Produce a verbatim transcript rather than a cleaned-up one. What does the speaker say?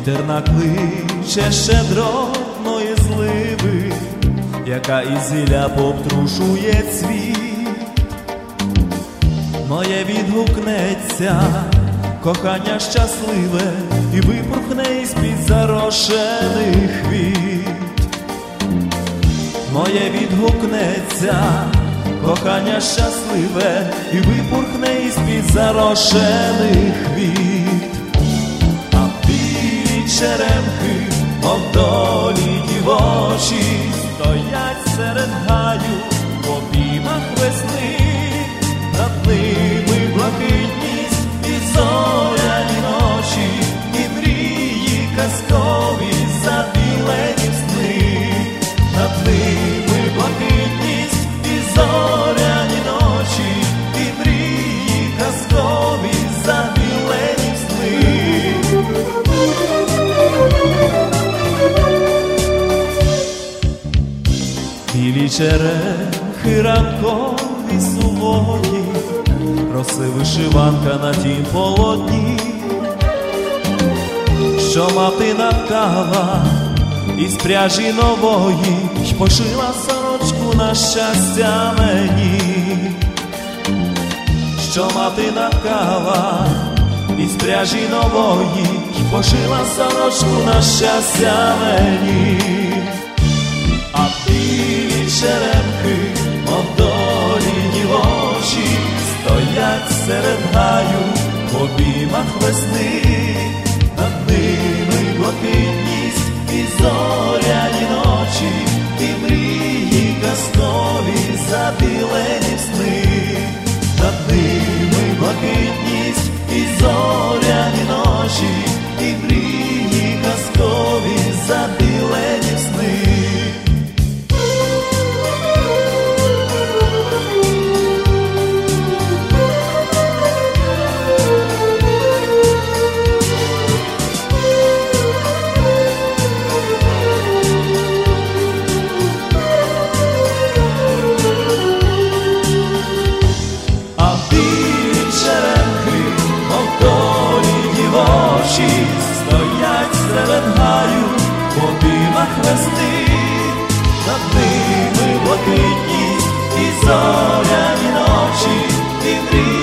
Вітер накличе щедротної зливи, яка ізіля повтрушує цвіт. Моє відгукнеться кохання щасливе і випорхне із-під зарошених квіт. Моє відгукнеться кохання щасливе і випорхне із-під зарошених квіт. А білі черемхи, мов долі дівочі, стоять серед гаю в обіймах весни. Над ними блакитність і зоряні ночі, і мрії казкові забілені сни. Над ними блакитність і зоряні ночі, і мрії казкові забілені сни. Білі черехи ранкові сувої, роси вишиванка на тім полотні, що матина ткала із пряжі нової й пошила сорочку на щастя мені. Що матина ткала із пряжі нової й пошила сорочку на щастя мені. А білі черемхи, мов долі дівочі, стоять серед гаю в обіймах весни. Над ними блакитність і зоряні ночі, і мрії казкові забілені сни. Над ними блакитність і зоряні ночі, і мрії казкові забілені сни. Стоять серед гаю в обіймах весни. Над ними блакитність і зоряні ночі, і мрії